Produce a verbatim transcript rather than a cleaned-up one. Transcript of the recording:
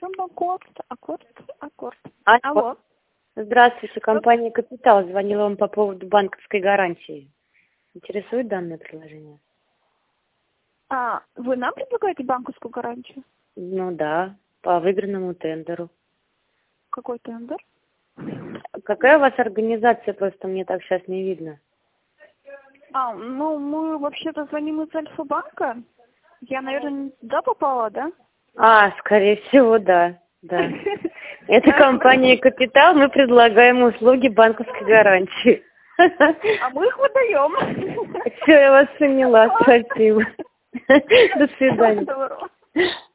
чем аккорд, аккорд, аккорд. Алло. Алло. Здравствуйте, компания «Капитал». Звонила вам по поводу банковской гарантии. Интересует данное приложение? А, вы нам предлагаете банковскую гарантию? Ну да, по выигранному тендеру. Какой тендер? Какая у вас организация? Просто мне так сейчас не видно. А, ну, мы вообще-то звоним из Альфа-банка. Я, наверное, не туда попала, да? А, скорее всего, да. Да. Это компания «Капитал». Мы предлагаем услуги банковской гарантии. А мы их выдаем. Все, я вас поняла. Спасибо. До свидания.